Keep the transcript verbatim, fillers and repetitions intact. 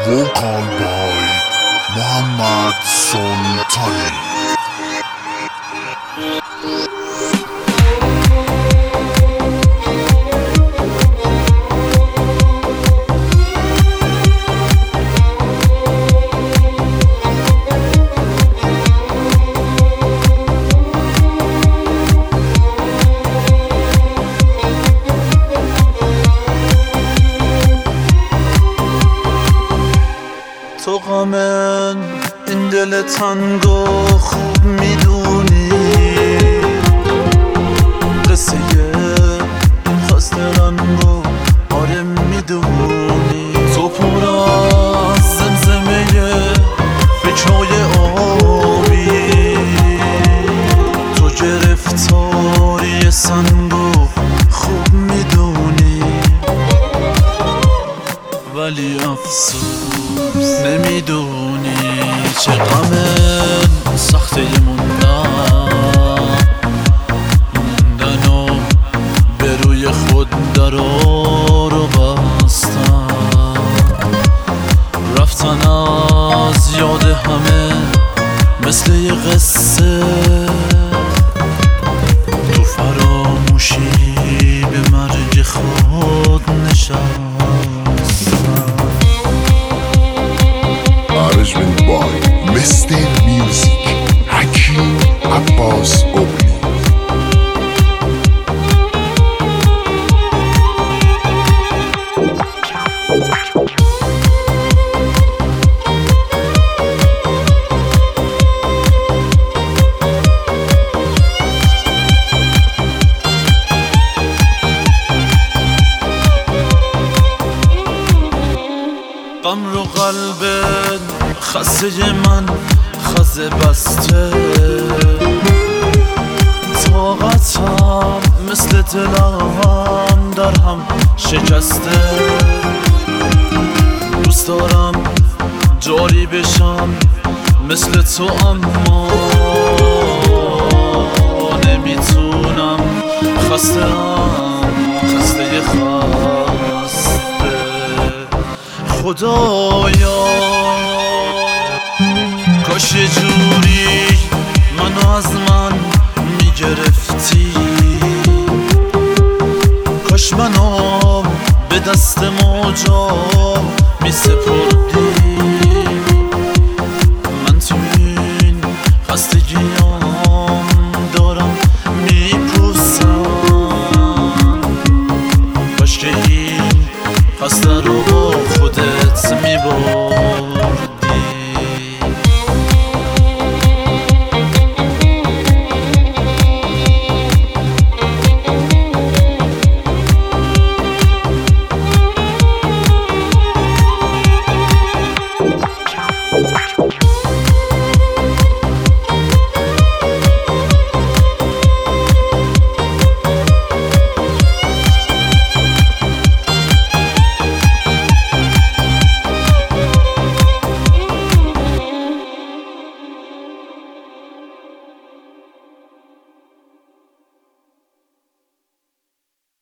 vocal by محمد سلطانی. تو غمن این دل تنگو خوب میدونی، قصه این خسته رنگو آره میدونی. تو پر از زمزمه فکرهای آبی، تو گرفتاری سنگو خوب میدونی، ولی افسوس نمیدونی چه غمه سخته موندن موندن و به روی خود درا رو بستن، رفتن از یاد همه مثل یه قصه، تو فراموشی به مرگ خود نشستن. Arrangement by Mister Music حکیم عباس اولی. غم رو قلب خسته من خزه بسته، طاقتم مثل دلم در هم شکسته. دوست دارم جاری بشم مثل تو اما نمیتونم، خستم خسته خسته. خدایا کاش یه جوری منو از من میگرفتی، کاش منو به دست موجا میسپردی.